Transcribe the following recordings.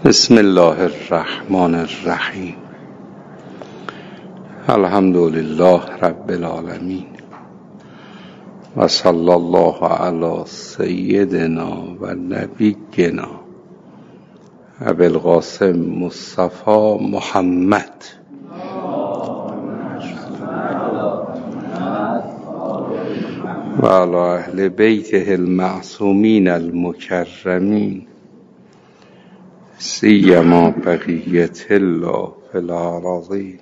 بسم الله الرحمن الرحیم. الحمد لله رب العالمین و صلی الله علی سیدنا و نبینا ابی القاسم مصطفی محمد و علی اهل بیته المعصومین المکرمین سیما بقیت الله فی الارضین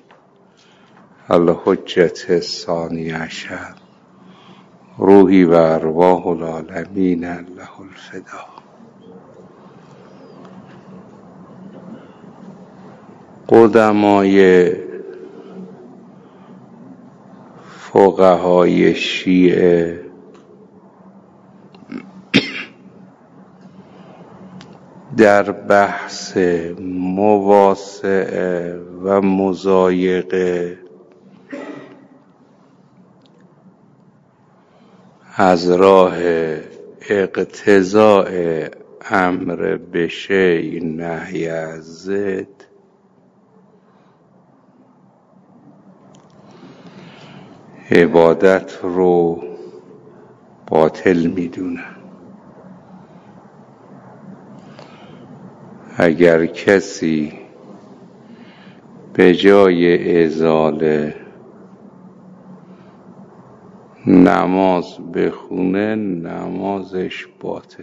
الحجة الثانی عشر روحی و ارواح العالمین له الفدا. قدمای فقهای شیعه در بحث مواسطه و مضایقه از راه اقتضاء امر به شیء نهی از ضد عبادت رو باطل میدونن. اگر کسی به جای ازاله نماز بخونه نمازش باطله.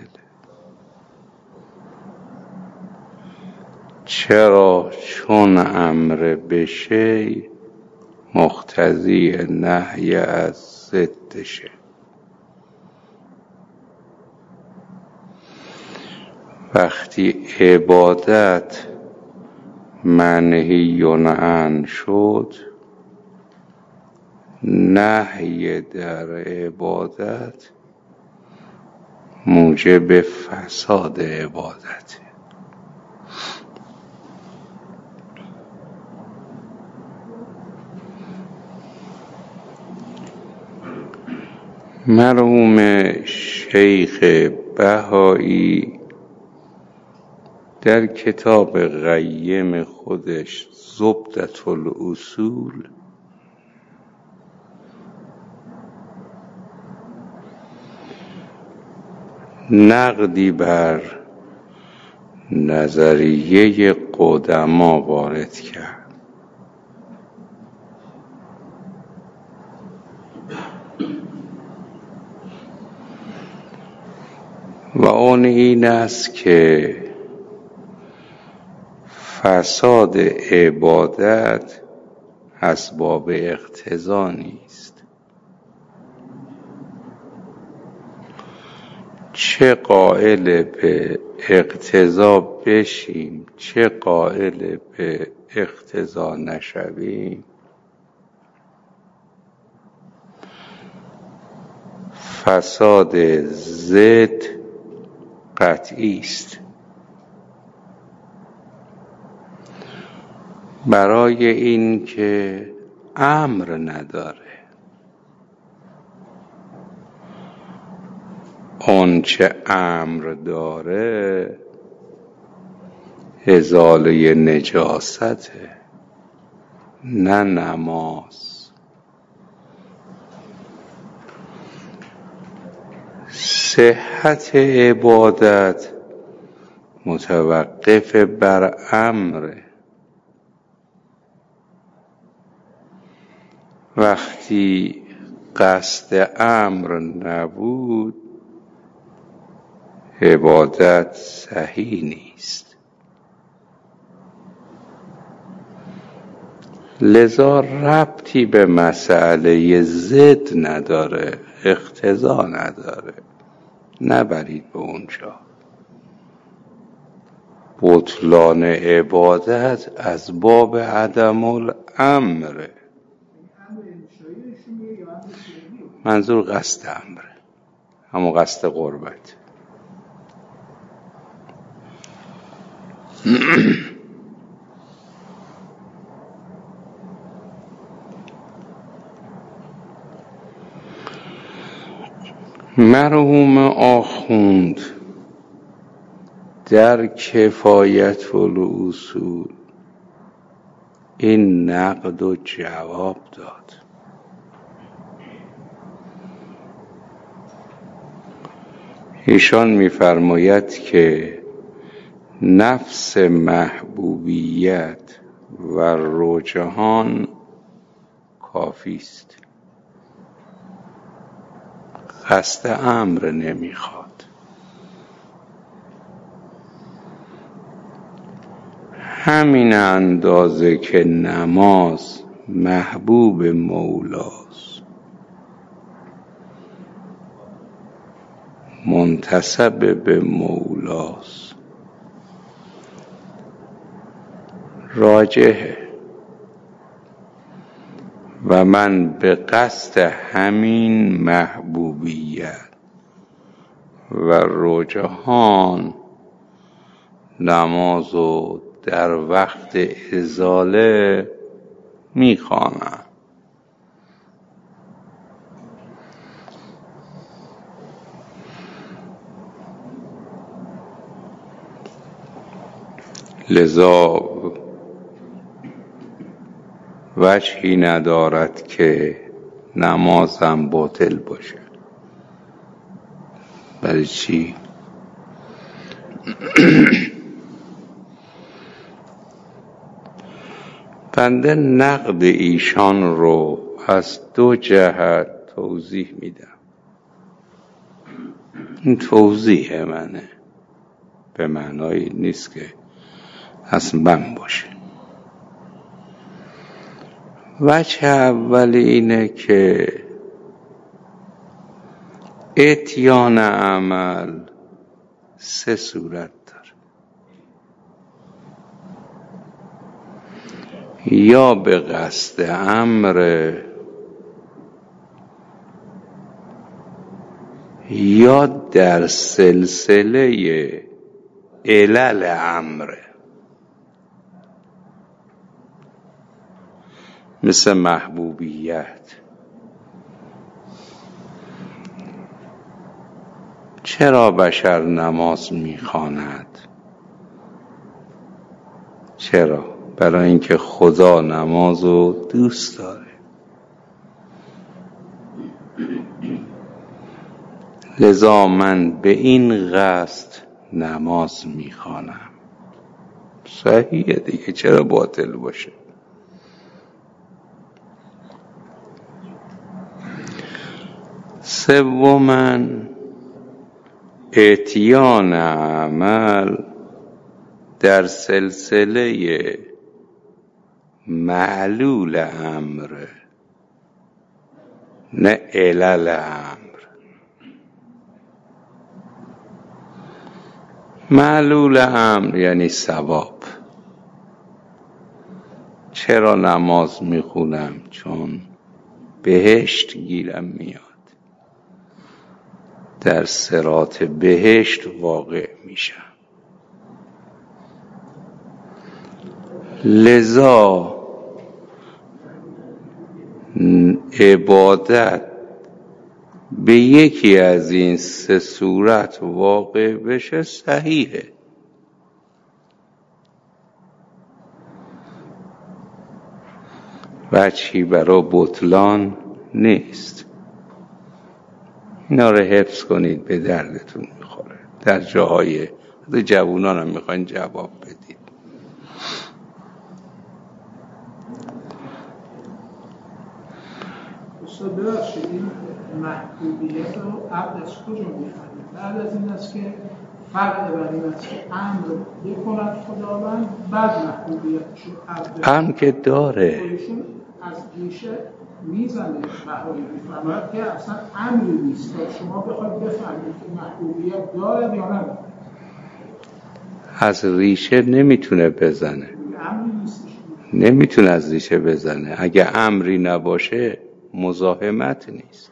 چرا؟ چون امر به شیء مقتضی نهی از ضدشه. وقتی عبادت منهی عنه شد، نهی در عبادت موجب فساد عبادت. مرحوم شیخ بهایی در کتاب قیم خودش زبدة الاصول نقدی بر نظریه قدما وارد کرد و آن این است که فساد عبادت اسباب اقتضا نیست. چه قائل به اقتضا بشیم چه قائل به اقتضا نشویم، فساد ضد قطعی است. برای این که امر نداره، اون چه امر داره ازاله نجاسته، نه نماز. صحت عبادت متوقف بر امره. وقتی قصد امر نبود عبادت صحیح نیست. لذا ربطی به مسئله ضد نداره، اقتضا نداره، نبرید به اونجا. بطلان عبادت از باب عدم الامره. منظور قصد امره، همون قصد قربت. مرحوم آخوند در کفایت الاصول این نقد و جواب داد. ایشان می‌فرماید که نفس محبوبیت و رجحان کافی است، قصد امر نمیخواد. همین اندازه که نماز محبوب مولاست، منتسب به مولاست، راجحه و من به قصد همین محبوبیت و رجحان نمازو در وقت ازاله میخوانم. لذا وجهی ندارد که نمازم باطل باشه. برای چی؟ بنده نقد ایشان رو از دو جهت توضیح میدم. این توضیح منه، به معنای نیست که از من باشه. وجه اول اینه که اتیان عمل سه صورت داره. یا به قصد امر، یا در سلسله علل امره. مثل محبوبیت. چرا بشر نماز میخواند؟ چرا؟ برای اینکه خدا نمازو دوست داره. لذا من به این قصد نماز میخوانم. صحیحه دیگه، چرا باطل باشه؟ سوماً اتیان عمل در سلسله معلول امر، نه علل امر. معلول امر یعنی ثواب. چرا نماز میخونم؟ چون بهشت گیرم میاد، در صراط بهشت واقع میشم. لذا عبادت به یکی از این سه صورت واقع بشه صحیحه. وجهی برای بطلان نیست. اینا رو حفظ کنید، به دردتون میخوره. در جاهای جوانان هم میخواین جواب بدید. استاد ببخشید، این محبوبیت رو عبد از کجا میفهمید؟ بعد از این است که فرق بر این است که امر بکند خداوند، بعد محبوبیتش رو عبد امر که داره. خودشون از ریشه میزنه. بهایی میفهمد که اصلا امری نیست تا شما بخواید بفهمید که محبوبیت دارد یا ندارد. از ریشه نمیتونه بزنه. امری نیستش. نمیتونه از ریشه بزنه. اگه امری نباشه مزاحمت نیست،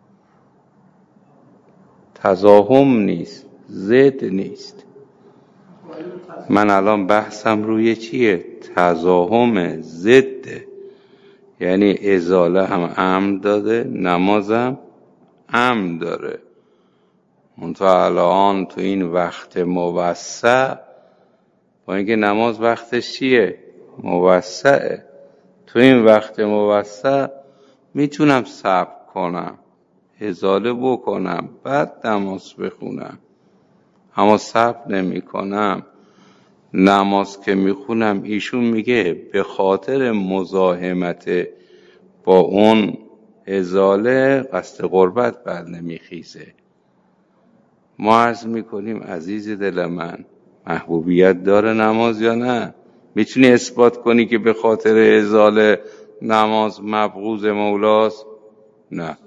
تزاحم نیست، ضد نیست. من الان بحثم روی چیه؟ تزاحم، ضد. یعنی ازاله هم امر داده، نمازم امر داره. منتها الان تو این وقت موسع، با اینکه نماز وقتش چیه؟ موسعه. تو این وقت موسع میتونم صبر کنم، ازاله بکنم، بعد نماز بخونم. اما صبر نمی کنم. نماز که میخونم ایشون میگه به خاطر مزاحمت با اون ازاله قصد قربت بر نمیخیزه. ما عرض میکنیم عزیز دل من، محبوبیت داره نماز یا نه؟ میتونی اثبات کنی که به خاطر ازاله نماز مبغوض مولاست؟ نه.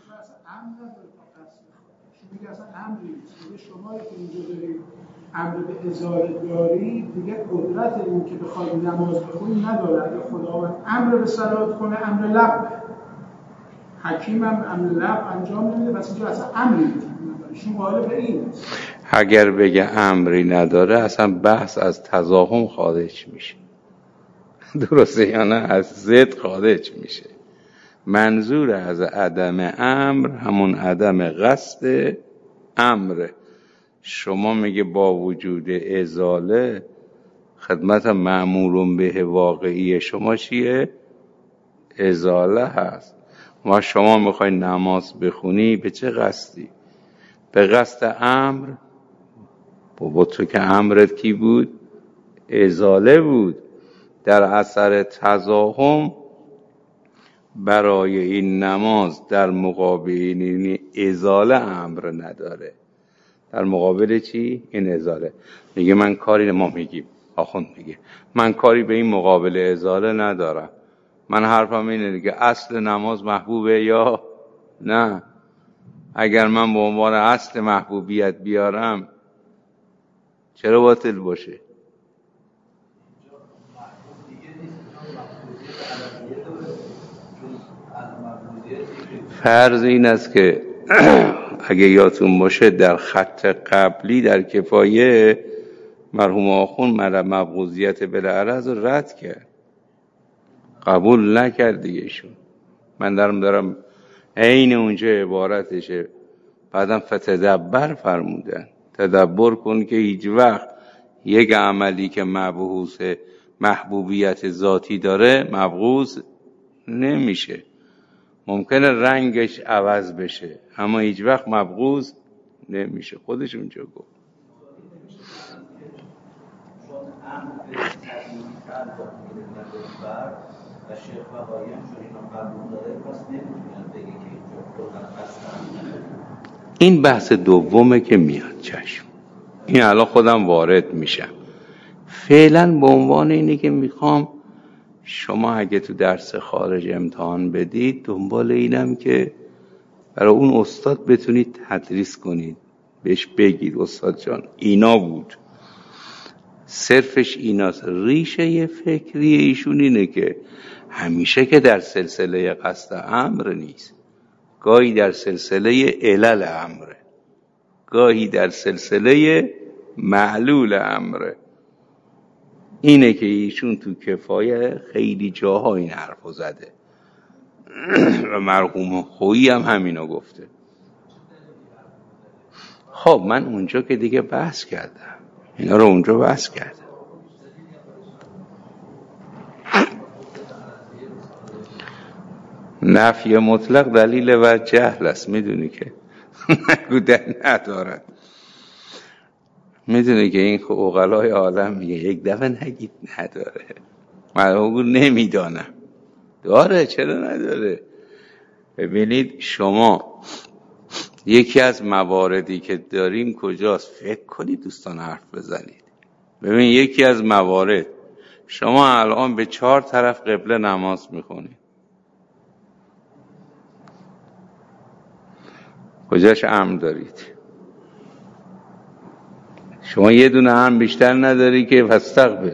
شما که اینجا دارید امر به ازاله دارید، دیگه قدرت این که بخواید نماز بخونید نداره. اگه خداوند امر به صلات کنه امر لغوه، حکیم هم امر لغو انجام نمیده، بس اینجا اصلا امری نداره. ایشون قائل به این است. اگر بگه امری نداره اصلا بحث از تزاحم خارج میشه. درسته یا نه؟ از ضد خارج میشه. منظور از عدم امر همون عدم قصد امره. شما میگه با وجود ازاله خدمت مأمور به واقعی شما چیه؟ ازاله هست. ما شما میخوای نماز بخونی به چه قصدی؟ به قصد امر. بابا تو که امرت کی بود؟ ازاله بود. در اثر تزاحم برای این نماز در مقابل این ازاله امر نداره. در مقابل چی؟ این ازاله. میگه من کاری، ما میگیم آخوند میگه من کاری به این مقابل ازاله ندارم. من حرفم اینه دیگه، اصل نماز محبوبه یا نه؟ اگر من به عنوان اصل محبوبیت بیارم چرا باطل باشه؟ فرض این است که اگه یادتون باشه در خط قبلی در کفایه مرحوم آخوند مبغوضیت بالعرض رد کرد، قبول نکرد دیگه ایشون. من دارم عین اونجا عبارتشه. بعدم فتدبر فرمودن، تدبر کن که هیچ وقت یک عملی که مبعوث محبوبیت ذاتی داره مبغوض نمیشه. ممکنه رنگش عوض بشه اما هیچ وقت مبغوض نمیشه. خودش اونجا گفت. این بحث دومه که میاد چشم. این الان خودم وارد میشم. فعلا به عنوان اینه که میخوام شما اگه تو درس خارج امتحان بدید دنبال اینم که برای اون استاد بتونید تدریس کنید، بهش بگید استاد جان اینا بود، صرفش ایناست. ریشه فکری ایشون اینه که همیشه که در سلسله قصد امر نیست، گاهی در سلسله علل امره، گاهی در سلسله معلول امره. اینه که ایشون تو کفایه خیلی جاها این حرفو زده و مرحوم خویی هم همینو گفته. خب من اونجا که دیگه بحث کردم، اینا رو اونجا بحث کردم. نفی مطلق دلیل و جهل است، میدونی که نگودن ندارد. میدونی که این عقلای عالم میگه یک دفعه نگید نداره، من نمیدانم داره، چرا نداره؟ ببینید شما یکی از مواردی که داریم کجاست؟ فکر کنید دوستان حرف بزنید. ببین یکی از موارد، شما الان به 4 طرف قبله نماز میخونید، کجاش امر دارید؟ شما یه دونه امر بیشتر نداری که فاستقبل،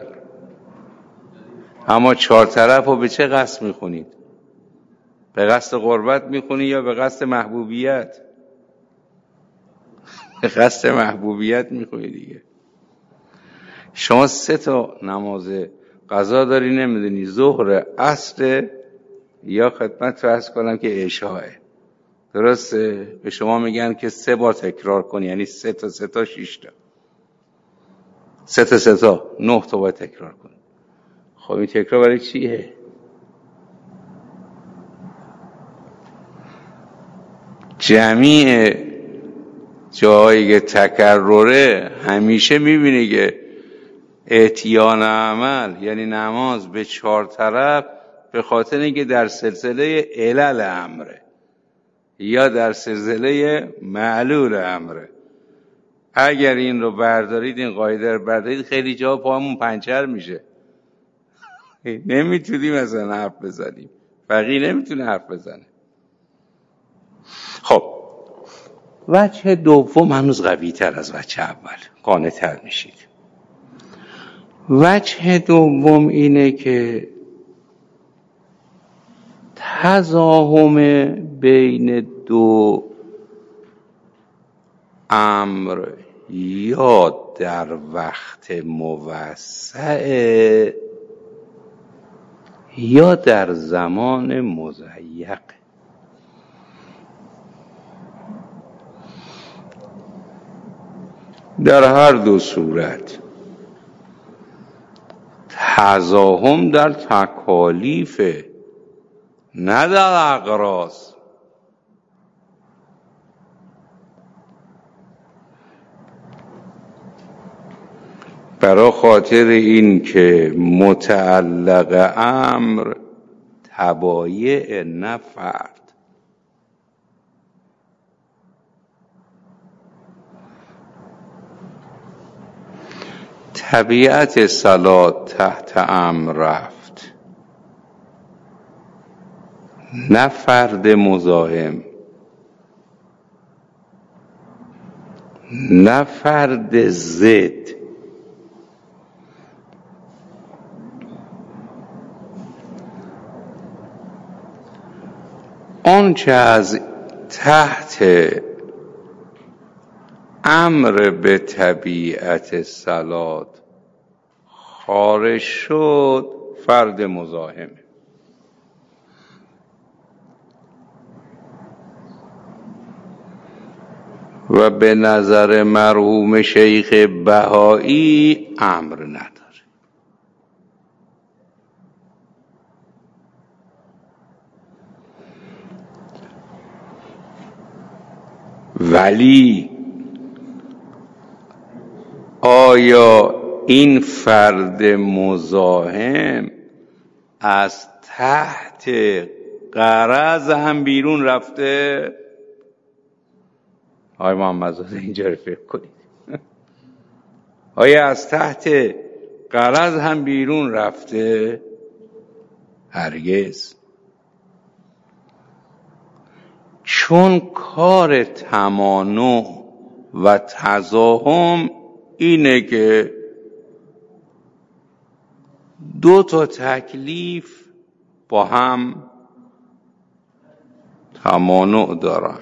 اما 4 طرف رو به چه قصد میخونید؟ به قصد قربت میخونی یا به قصد محبوبیت؟ به قصد محبوبیت میخونی دیگه. شما 3 تا نماز قضا داری نمیدونی ظهر، عصر یا خدمت فرض کنم که عشاءه، درسته؟ به شما میگن که 3 بار تکرار کن، یعنی 3 تا 3 تا 6 تا 3 تا 3 تا 9 تا باید تکرار کن. خب این تکرار برای چیه؟ جمیع جایی که تکرره همیشه میبینی که اتیان عمل یعنی نماز به 4 طرف به خاطر اینکه در سلسله علل امره یا در سلسله معلول امره. اگر این رو بردارید، این قاعده رو بردارید، خیلی جا پاهمون پنچر میشه. نمیتونیم مثلا حرف بزنیم، فقیه نمیتونه حرف بزنه. خب وجه دوم هنوز قوی تر از وجه اول، قانع تر میشید. وجه دوم اینه که تزاحم بین 2 امر یا در وقت موسع یا در زمان مضیق. در هر 2 صورت تزاحم در تکالیف، نه در اقراض. برای خاطر این که متعلق امر تبایع نه فرد. طبیعت صلات تحت امر رفت، نه فرد مزاحم، نه فرد ضد. آنچه از تحت امر به طبیعت صلات خارج شد فرد مزاحمه. و به نظر مرحوم شیخ بهایی امر نداره. ولی آیا این فرد مزاحم از تحت غرض هم بیرون رفته؟ آقای محمدزاده اینجا رو فکر کنید. آیا از تحت غرض هم بیرون رفته؟ هرگز. چون کار تمانع و تزاحم اینه که 2 تا تکلیف با هم تمانع دارن،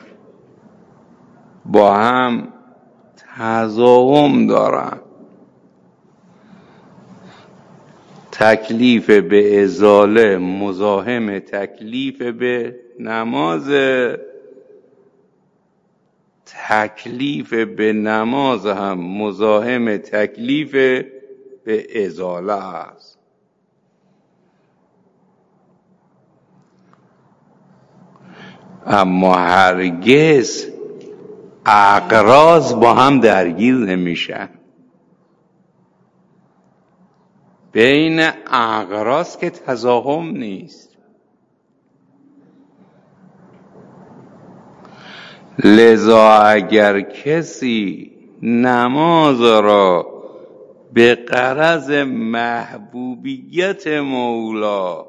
با هم تزاحم دارن. تکلیف به ازاله مزاحم تکلیف به نماز، تکلیف به نماز هم مزاحم تکلیف به ازاله است. اما هرگز اقراض با هم درگیر نمیشن. بین اقراض که تزاحم نیست. لذا اگر کسی نماز را به غرض محبوبیت مولا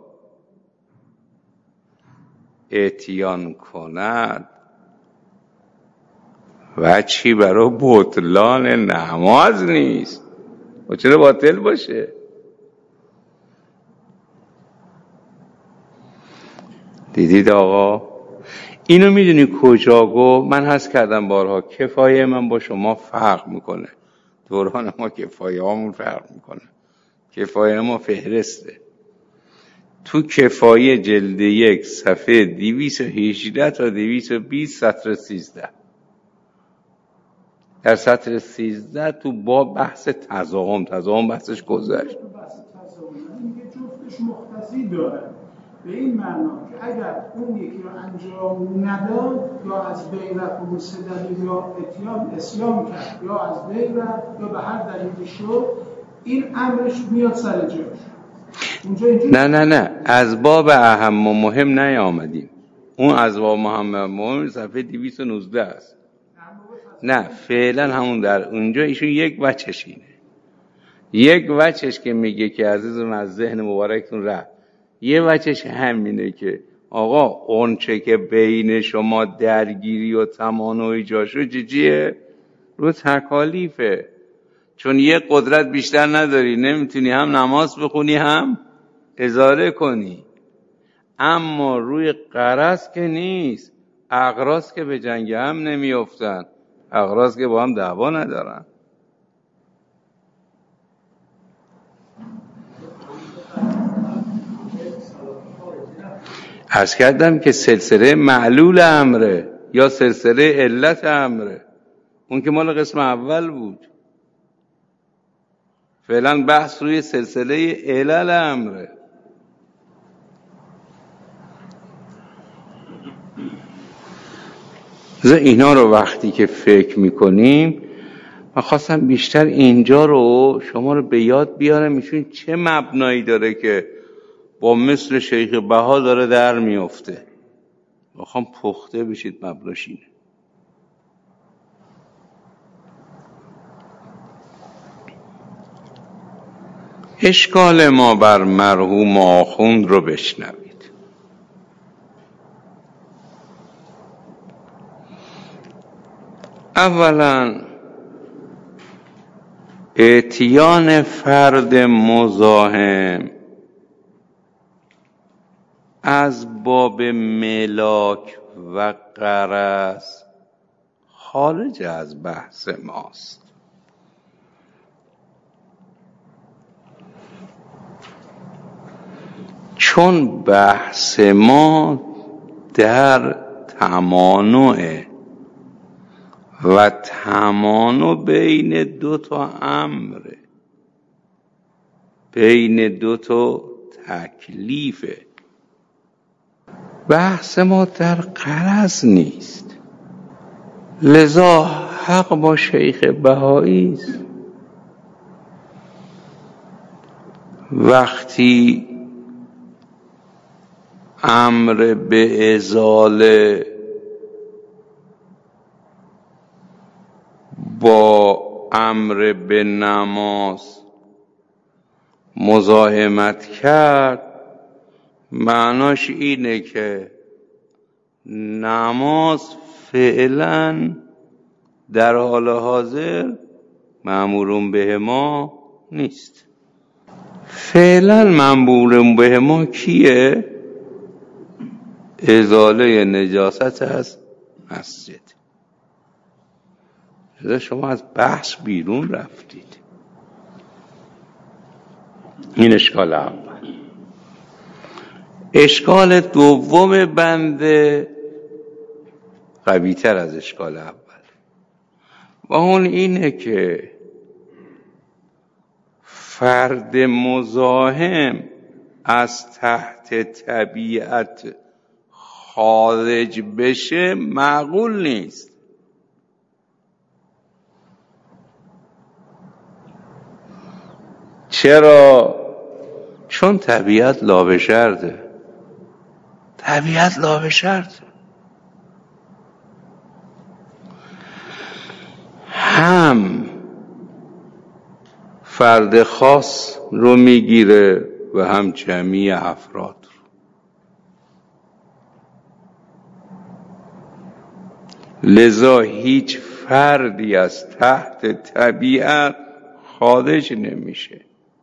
اتیان کند، وجهی برای بطلان نماز نیست. و چرا باطل باشه؟ دیدید آقا؟ اینو میدونی کجا گفت؟ من حس کردم بارها، کفایه من با شما فرق میکنه، دوران ما کفایه هامون فرق میکنه. کفایه ما فهرسته. تو کفایه جلد 1 صفحه 218 تا 220 سطر 13. در سطر 13 تو با بحث تضاهم بحثش گذشت. میگه جفتش مقتضی داره، به این معنا که اگر اون یکی رو انجام نداد یا از بین رفت و دلیل یا اسیان کرد یا از بین رفت یا به هر دلیلی شد، این امرش میاد سر جاش. نه از باب اهم و مهم نیامدیم. اون از باب مهم صفحه 219 است. نه فعلا همون در اونجا ایشون یک وجهش اینه. یک وجهش که میگه که عزیزم از ذهن مبارکتون رفت. یه وجهش همینه که آقا اونچه که بین شما درگیری و تمانعی جاشو چیه؟ رو تکالیفه. چون یه قدرت بیشتر نداری، نمیتونی هم نماز بخونی هم ازاره کنی. اما روی غرض که نیست. اغراض که به جنگ هم نمیافتن، اغراض که با هم دعوا ندارن. عرض کردم که سلسله معلول امره یا سلسله علت امره. اون که مال قسم اول بود. فعلا بحث روی سلسله علل امره. اینا رو وقتی که فکر میکنیم، من خواستم بیشتر اینجا رو شما رو به یاد بیارم ایشون چه مبنایی داره که با مثل شیخ بها داره در میفته. میخوام پخته بشید مبناش اینه. اشکال ما بر مرحوم آخوند رو بشنوید. اولا اتیان فرد مزاحم از باب ملاک و غرض خارج از بحث ماست. چون بحث ما در تمانعه و تمانع بین دو تا امره، بین دو تا تکلیفه. بحث ما در غرض نیست. لذا حق با شیخ بهایی است. وقتی امر به ازاله با امر به نماز مزاحمت کرد، معناش اینه که نماز فعلا در حال حاضر مأمور به ما نیست. فعلا مأمور به ما کیه؟ ازاله نجاست از مسجد. شما از بحث بیرون رفتید. این اشکال اول. اشکال دوم بنده قوی‌تر از اشکال اول و اون اینه که فرد مزاحم از تحت طبیعت خارج بشه معقول نیست. چرا؟ چون طبیعت لابشرده. طبیعت لابشرده. هم فرد خاص رو میگیره و هم جمعی افراد رو. لذا هیچ فردی از تحت طبیعت خارج نمیشه.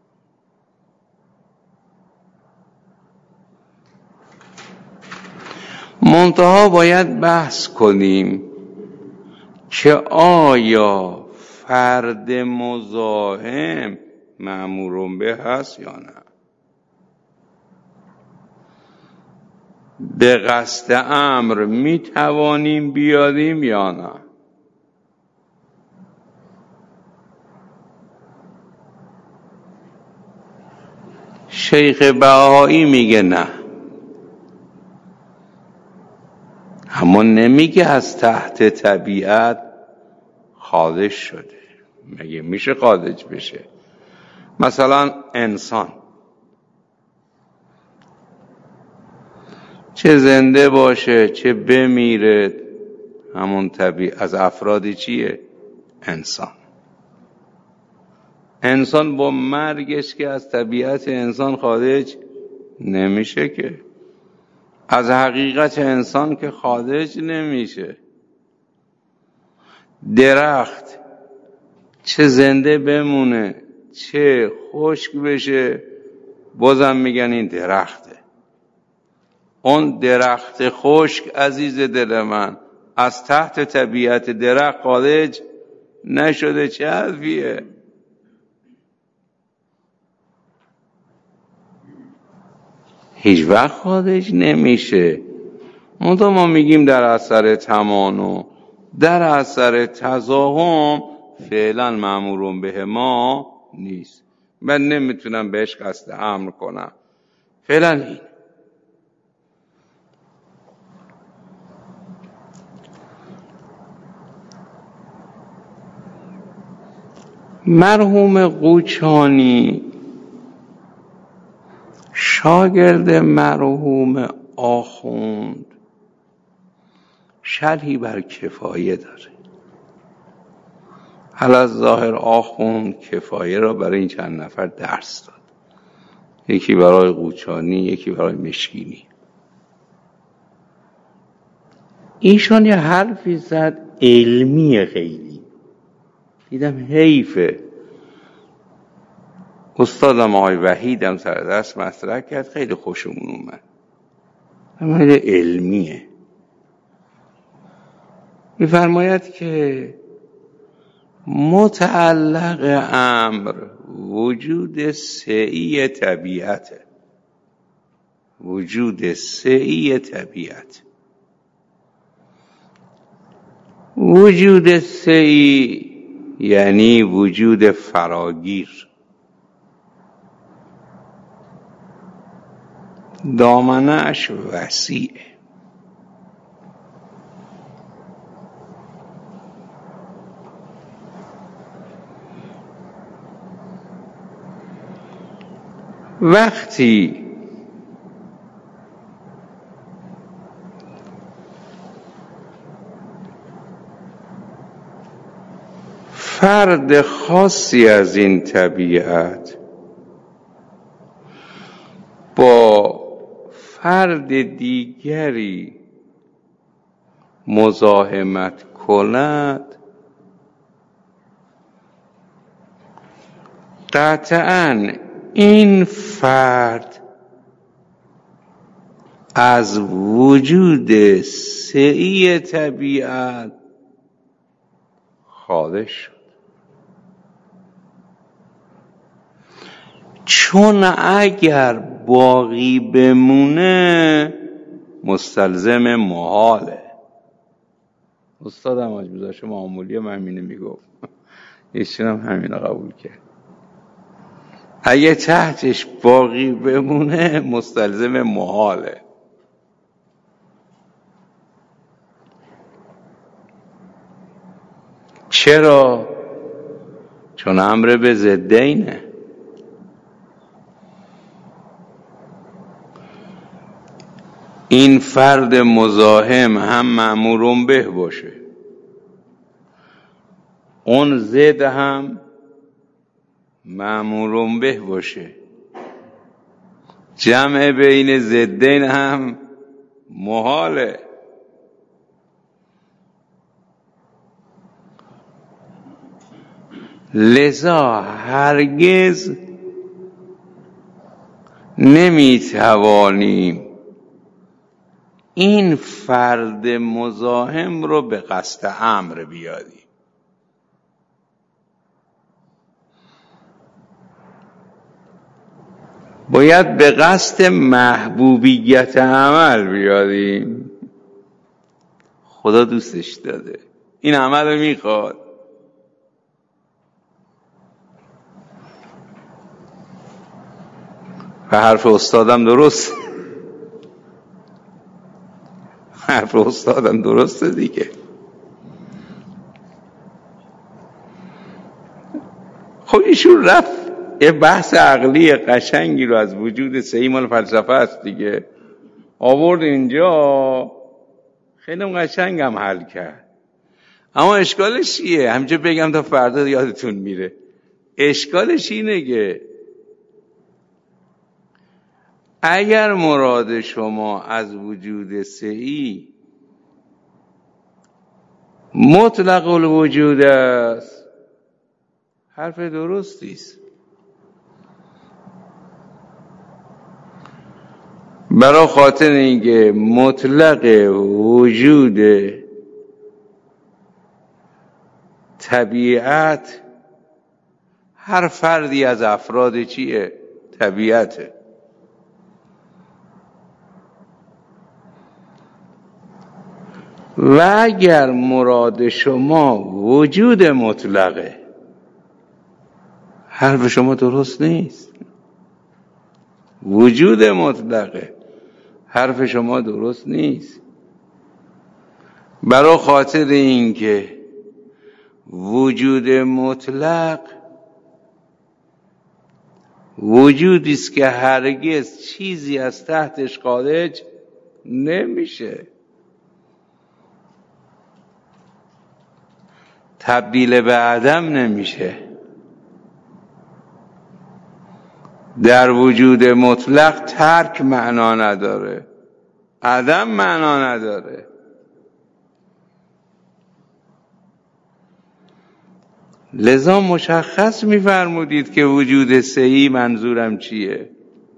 منتها باید بحث کنیم که آیا فرد مزاحم مأمور به هست یا نه. به قصد امر می توانیم بیاریم یا نه؟ شیخ بهایی میگه نه، اما نمیگه از تحت طبیعت خارج شده. مگه میشه خارج بشه؟ مثلا انسان چه زنده باشه چه بمیره، همون طبیعت از افرادی چیه؟ انسان با مرگش که از طبیعت انسان خارج نمیشه، که از حقیقت انسان که خارج نمیشه. درخت چه زنده بمونه چه خشک بشه بازم میگن این درخته. اون درخت خشک عزیز دل من از تحت طبیعت درخت خارج نشده، چه حرفیه؟ هیچ وقت خارج نمیشه. منتها ما میگیم در اثر تمانع، در اثر تزاحم فعلا مأمورون به ما نیست. من نمیتونم بهش قصد امر کنم. فعلا این مرحوم قوچانی شاگرد مرحوم آخوند شرحی بر کفایه داره. الظاهر آخوند کفایه را برای این چند نفر درس داد، یکی برای قوچانی یکی برای مشکینی. ایشان یه حرفی زد علمی خیلی، دیدم حیفه. استادم آقای وحیدم سر درس مطرح کرد، خیلی خوشمون اومد. اما علمیه. می‌فرماید که متعلق امر وجود سعی طبیعته. وجود سعی طبیعت، وجود سعی یعنی وجود فراگیر، دامنه‌اش وسیعه. وقتی فرد خاصی از این طبیعت با فرد دیگری مزاحمت کند، قطعاً این فرد از وجود سعی طبیعت خارج شد. چون اگر باقی بمونه مستلزم محاله. استادم آجبزاش معمولی من همینه میگفت، ایشون هم همینه قبول کرد. اگه تحتش باقی بمونه مستلزم محاله. چرا؟ چون امر به ضدینه. این فرد مزاحم هم مأمور به باشه، اون ضد هم مأمور به باشه، جمع بین ضدین هم محاله. لذا هرگز نمیتوانیم این فرد مزاحم رو به قصد امر بیاریم. باید به قصد محبوبیت عمل بیاریم. خدا دوستش داده، این عمل رو میخواد. و حرف استادم درست، حرف استادم درسته دیگه. خب ایشون رفت یه بحث عقلی قشنگی رو از وجود سهی، مال فلسفه است دیگه، آورد اینجا، خیلی قشنگم حل کرد. اما اشکالش چیه؟ همینجا بگم تا فردا یادتون میره. اشکالش اینه که اگر مراد شما از وجود سهی مطلق الوجود است، حرف درستی است. برای خاطر اینکه مطلق وجود طبیعت هر فردی از افراد چیه؟ طبیعته. و اگر مراد شما وجود مطلقه، حرف شما درست نیست. وجود مطلقه، حرف شما درست نیست. برای خاطر اینکه وجود مطلق وجودی است که هرگز چیزی از تحتش خارج نمیشه، تبدیل به عدم نمیشه. در وجود مطلق ترک معنا نداره، عدم معنا نداره. لذا مشخص می‌فرمودید که وجود سهی منظورم چیه.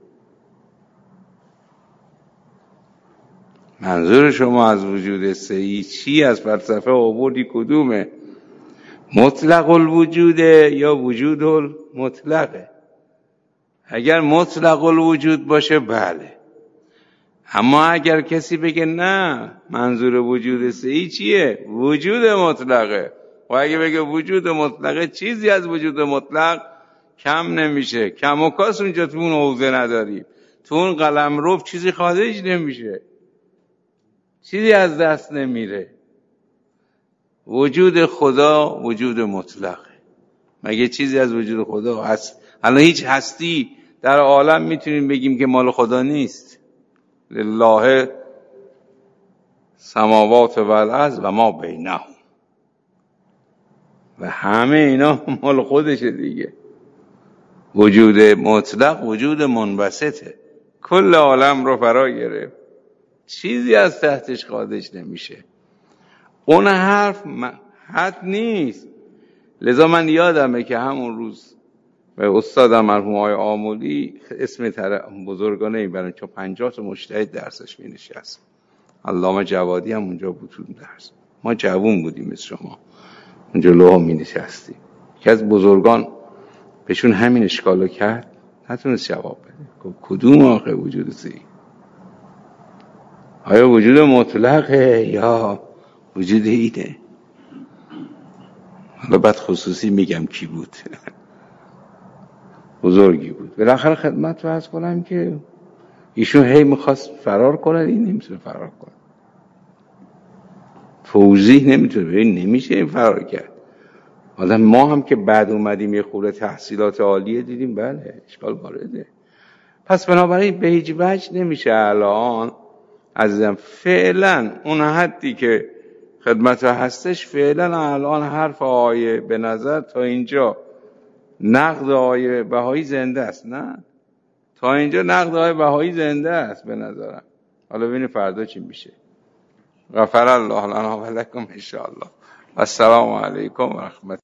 منظور شما از وجود سهی چی؟ از فلسفه آوردی کدومه؟ مطلق الوجوده یا وجود المطلقه؟ اگر مطلق الوجود باشه بله، اما اگر کسی بگه نه منظور وجود سهی چیه؟ وجود مطلقه، و اگه بگه وجود مطلقه چیزی از وجود مطلق کم نمیشه. کم و کاس اونجا تو اون حوزه نداری، تو اون قلمرو چیزی خارج نمیشه، چیزی از دست نمیره. وجود خدا وجود مطلقه. مگه چیزی از وجود خدا هست؟ الان هیچ هستی در عالم میتونیم بگیم که مال خدا نیست. لله سماوات و الارض و ما بینهم، و همه اینا مال خودشه دیگه. وجود مطلق وجود منبسطه، کل عالم رو فرا گرفت، چیزی از تحتش خارج نمیشه. اون حرف حد نیست. لذا من یادمه که همون روز به استادم مرحوم آقای آملی اسم بزرگانه میبرن، چون 50 تا مجتهد درسش می نشست. علامه جوادی هم اونجا بود تو درس. ما جوون بودیم مثل شما، اونجا لوها می نشستیم. یکی از بزرگان بهشون همین اشکالو کرد، نتونست جواب بده. کدوم آخه وجود سهی؟ آیا وجود مطلقه یا وجود اینه؟ حالا بعد خصوصی میگم کی بود. بزرگی بود. بالاخره خدمت رو عرض کنم که ایشون هی میخواست فرار کنه، این نمیتونه فرار کنه. توضیح نمیتونه، این نمیشه این فرار کرد. حالا ما هم که بعد اومدیم یه خورده تحصیلات عالیه دیدیم، بله اشکال وارده. پس بنابراین به هیچ وجه نمیشه الان عزیزم فعلا اون حدی که خدمت هستش، فعلا الان حرف آیه به نظر تا اینجا نقد آیه بهایی زنده است. نه تا اینجا نقد آیه بهایی زنده است به نظرم. حالا ببینید فردا چی میشه. غفر الله لنا و لکم ان شاء الله. السلام علیکم و رحمت